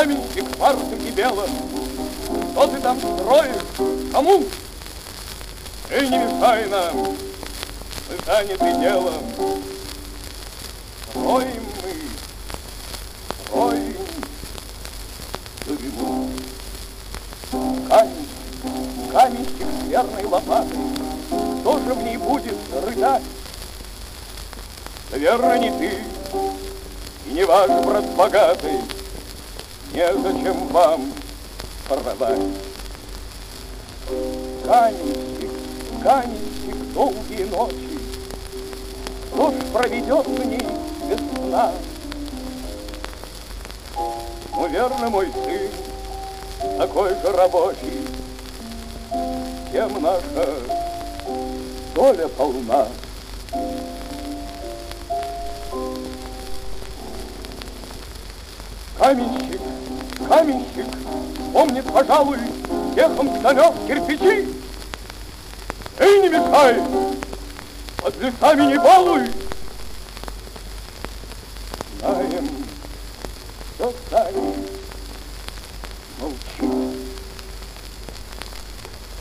Каменщик в фартуке белом, что ты там строишь? Кому? Эй, не мешай нам, мы заняты делом. Строим мы, строим дыру. Каменщик с верной лопатой, что же в ней будет рыдать? Наверно, не ты, и не ваш брат богатый, незачем вам продать. Каменщик, долгие ночи, кто ж проведет в ней без сна? Ну, верно, мой сын, такой же рабочий, тем наша доля полна. Каменщик, помнит, пожалуй, вехом замет кирпичи. Эй, не мешай, под лесами не балуй. Знаем, что станет